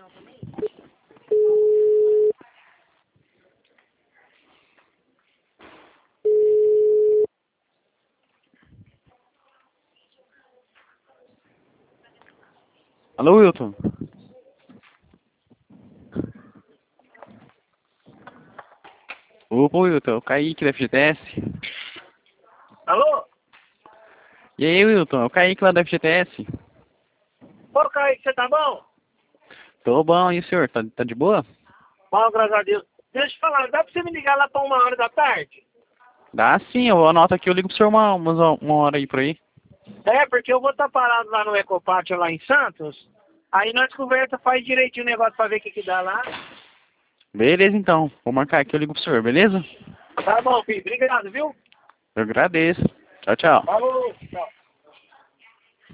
Alô, Wilton? Opa, Wilton, é o Kaique da FGTS. Alô? E aí, Wilton, é o Kaique lá da FGTS. Ô, Kaique, você tá bom? Tô bom, e o senhor? Tá de boa? Bom, graças a Deus. Deixa eu te falar, dá pra você me ligar lá pra 1h da tarde? Dá sim, eu anoto aqui, eu ligo pro senhor uma hora aí por aí. É, porque eu vou estar parado lá no Ecopátio, lá em Santos. Aí nós conversa, faz direitinho o negócio pra ver o que dá lá. Beleza, então. Vou marcar aqui, eu ligo pro senhor, beleza? Tá bom, filho. Obrigado, viu? Eu agradeço. Tchau, tchau. Falou. Tchau.